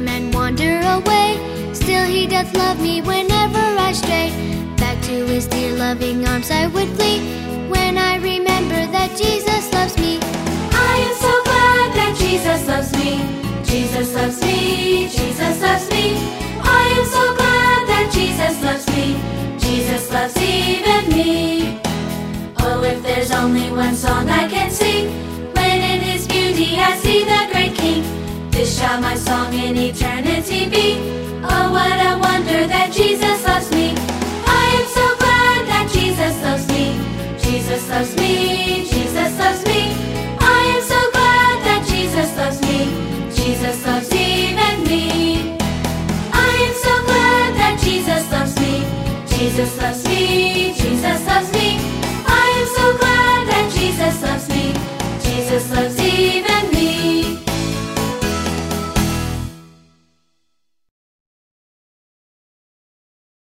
time and wander away. Still he doth love me whenever I stray. Back to his dear loving arms I would flee, when I remember that Jesus loves me. I am so glad that Jesus loves me. Jesus loves me, Jesus loves me. I am so glad that Jesus loves me. Jesus loves even me. Oh, if there's only one song I can sing, when in his beauty I see the great King, this shall my song in eternity be. Oh, what a wonder that Jesus loves me. I am so glad that Jesus loves me. Jesus loves me, Jesus loves me. I am so glad that Jesus loves me. Jesus loves even me. I am so glad that Jesus loves me. Jesus loves me.